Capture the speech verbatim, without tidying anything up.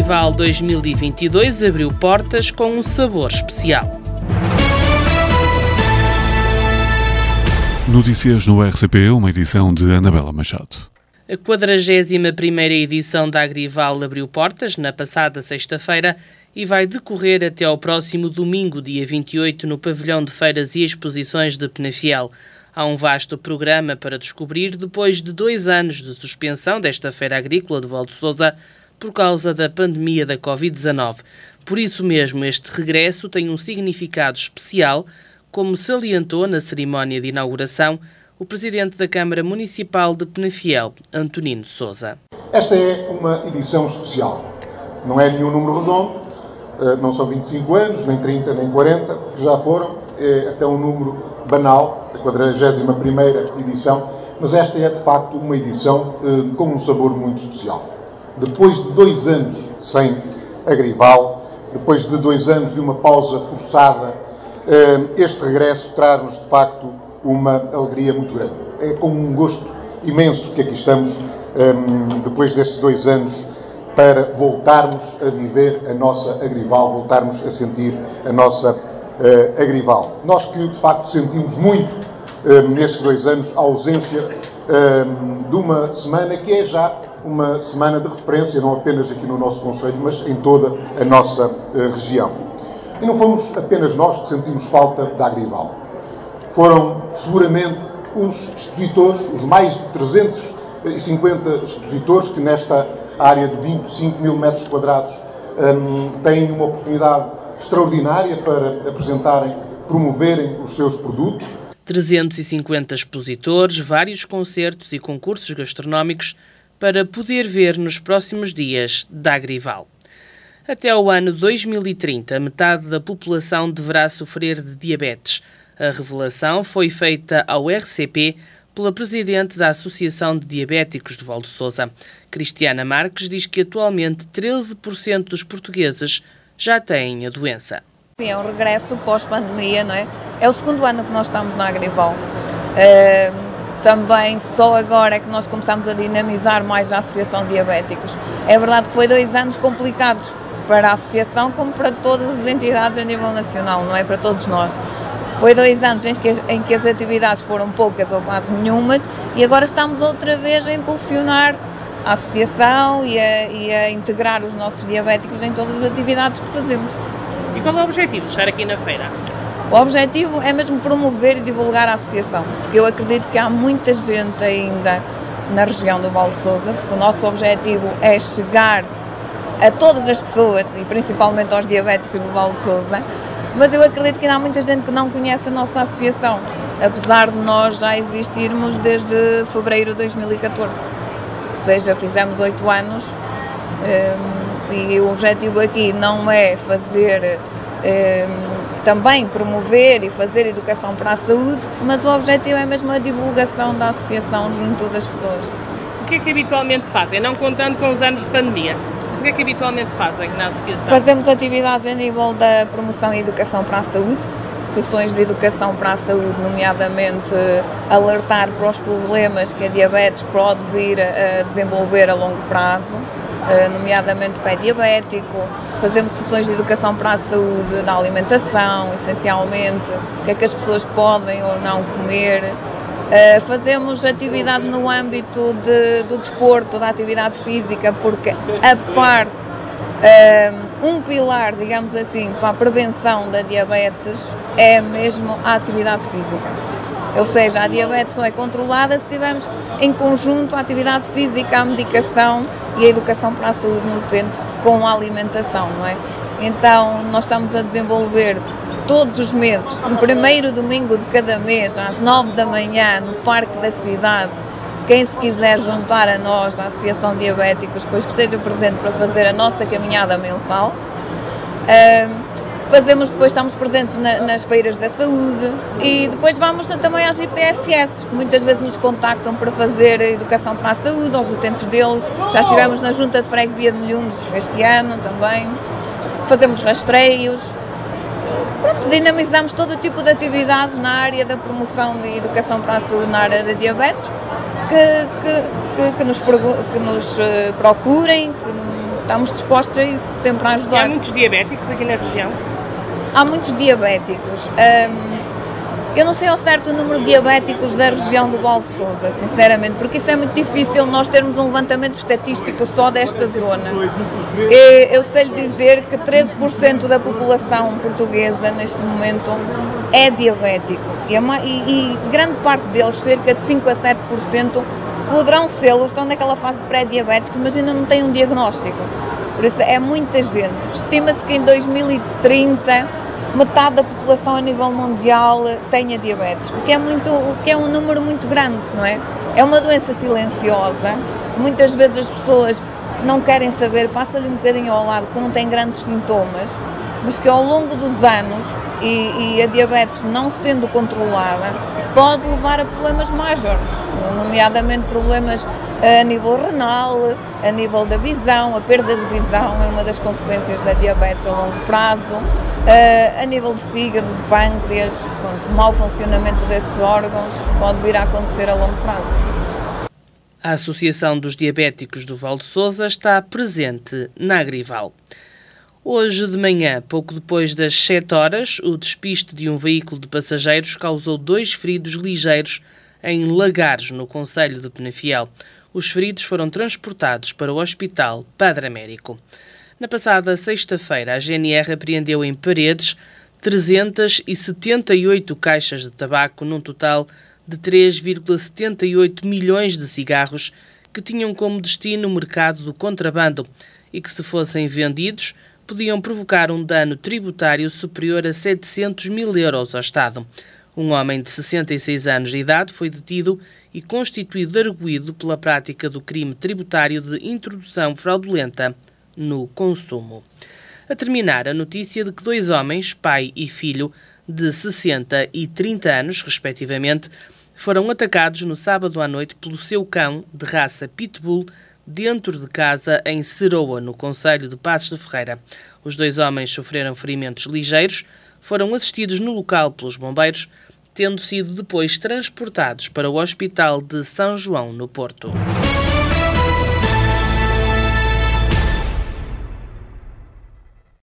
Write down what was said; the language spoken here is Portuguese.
Agrival dois mil e vinte e dois abriu portas com um sabor especial. Notícias no R C P, uma edição de Anabela Machado. A quadragésima primeira edição da Agrival abriu portas na passada sexta-feira e vai decorrer até ao próximo domingo, dia vinte e oito, no Pavilhão de Feiras e Exposições de Penafiel. Há um vasto programa para descobrir depois de dois anos de suspensão desta feira agrícola de Val de Sousa por causa da pandemia da covid dezanove. Por isso mesmo, este regresso tem um significado especial, como salientou na cerimónia de inauguração o Presidente da Câmara Municipal de Penafiel, Antonino Sousa. Esta é uma edição especial. Não é nenhum número redondo, não são vinte e cinco anos, nem trinta, nem quarenta, que já foram, é até um número banal, a quadragésima primeira edição, mas esta é de facto uma edição eh, com um sabor muito especial. Depois de dois anos sem Agrival, depois de dois anos de uma pausa forçada, eh, este regresso traz-nos de facto uma alegria muito grande. É com um gosto imenso que aqui estamos, eh, depois destes dois anos, para voltarmos a viver a nossa Agrival, voltarmos a sentir a nossa Uh, Agrival. Nós que, de facto, sentimos muito uh, nestes dois anos a ausência uh, de uma semana que é já uma semana de referência, não apenas aqui no nosso concelho, mas em toda a nossa uh, região. E não fomos apenas nós que sentimos falta da Agrival. Foram, seguramente, os expositores, os mais de trezentos e cinquenta expositores que nesta área de vinte e cinco mil metros quadrados um, têm uma oportunidade extraordinária para apresentarem, promoverem os seus produtos. trezentos e cinquenta expositores, vários concertos e concursos gastronómicos para poder ver nos próximos dias da Agrival. Até ao ano dois mil e trinta, metade da população deverá sofrer de diabetes. A revelação foi feita ao R C P pela Presidente da Associação de Diabéticos de Val de Sousa. Cristiana Marques diz que atualmente treze por cento dos portugueses já têm a doença. Sim, é um regresso pós-pandemia, não é? É o segundo ano que nós estamos na Agrival. Uh, também só agora é que nós começamos a dinamizar mais a Associação de Diabéticos. É verdade que foi dois anos complicados para a Associação, como para todas as entidades a nível nacional, não é? Para todos nós. Foi dois anos em que, as, em que as atividades foram poucas ou quase nenhumas e agora estamos outra vez a impulsionar a associação e a, e a integrar os nossos diabéticos em todas as atividades que fazemos. E qual é o objetivo de estar aqui na feira? O objetivo é mesmo promover e divulgar a associação, porque eu acredito que há muita gente ainda na região do Val de Sousa, porque o nosso objetivo é chegar a todas as pessoas, e principalmente aos diabéticos do Val de Sousa, mas eu acredito que ainda há muita gente que não conhece a nossa associação, apesar de nós já existirmos desde fevereiro de dois mil e catorze. Ou seja, fizemos oito anos um, e o objetivo aqui não é fazer, um, também promover e fazer educação para a saúde, mas o objetivo é mesmo a divulgação da associação junto das pessoas. O que é que habitualmente fazem, não contando com os anos de pandemia? O que é que habitualmente fazem na associação? Fazemos atividades a nível da promoção e educação para a saúde, sessões de educação para a saúde, nomeadamente alertar para os problemas que a diabetes pode vir a desenvolver a longo prazo, nomeadamente pé diabético. Fazemos sessões de educação para a saúde da alimentação, essencialmente, o que é que as pessoas podem ou não comer. Fazemos atividades no âmbito de, do desporto, da atividade física, porque a par Um pilar, digamos assim, para a prevenção da diabetes é mesmo a atividade física. Ou seja, a diabetes só é controlada se tivermos em conjunto a atividade física, a medicação e a educação para a saúde no utente com a alimentação, não é? Então, nós estamos a desenvolver todos os meses, no primeiro domingo de cada mês, às nove da manhã, no Parque da Cidade. Quem se quiser juntar a nós, a Associação de Diabéticos, depois que esteja presente para fazer a nossa caminhada mensal. Uh, fazemos depois, estamos presentes na, nas feiras da saúde e depois vamos também às I P S S, que muitas vezes nos contactam para fazer educação para a saúde, aos utentes deles. Já estivemos na Junta de Freguesia de Milhundos este ano também. Fazemos rastreios. Pronto, dinamizamos todo tipo de atividades na área da promoção de educação para a saúde na área da diabetes. Que, que, que, nos, que nos procurem, que, estamos dispostos a isso, sempre a ajudar. E há muitos diabéticos aqui na região? Há muitos diabéticos. Um, eu não sei ao certo o número de diabéticos da região do Val de Sousa, sinceramente, porque isso é muito difícil nós termos um levantamento estatístico só desta zona. Eu sei lhe dizer que treze por cento da população portuguesa neste momento é diabético e, e, e grande parte deles, cerca de cinco a sete por cento, poderão ser, estão naquela fase pré-diabéticos, mas ainda não têm um diagnóstico. Por isso é muita gente. Estima-se que em dois mil e trinta metade da população a nível mundial tenha diabetes, o que é, muito, o que é um número muito grande, não é? É uma doença silenciosa, que muitas vezes as pessoas não querem saber, passa-lhe um bocadinho ao lado, que não tem grandes sintomas, mas que ao longo dos anos, e, e a diabetes não sendo controlada, pode levar a problemas maiores, nomeadamente problemas a nível renal, a nível da visão, a perda de visão é uma das consequências da diabetes a longo prazo, a nível de fígado, de pâncreas, pronto, mau funcionamento desses órgãos pode vir a acontecer a longo prazo. A Associação dos Diabéticos do Val de Sousa está presente na Agrival. Hoje de manhã, pouco depois das sete horas, o despiste de um veículo de passageiros causou dois feridos ligeiros em Lagares, no concelho de Penafiel. Os feridos foram transportados para o Hospital Padre Américo. Na passada sexta-feira, a G N R apreendeu em Paredes trezentas e setenta e oito caixas de tabaco, num total de três vírgula setenta e oito milhões de cigarros que tinham como destino o mercado do contrabando e que, se fossem vendidos, podiam provocar um dano tributário superior a setecentos mil euros ao Estado. Um homem de sessenta e seis anos de idade foi detido e constituído arguido pela prática do crime tributário de introdução fraudulenta no consumo. A terminar, a notícia de que dois homens, pai e filho, de sessenta e trinta anos, respectivamente, foram atacados no sábado à noite pelo seu cão de raça Pitbull dentro de casa em Seroa, no concelho de Passos de Ferreira. Os dois homens sofreram ferimentos ligeiros, foram assistidos no local pelos bombeiros, tendo sido depois transportados para o Hospital de São João, no Porto.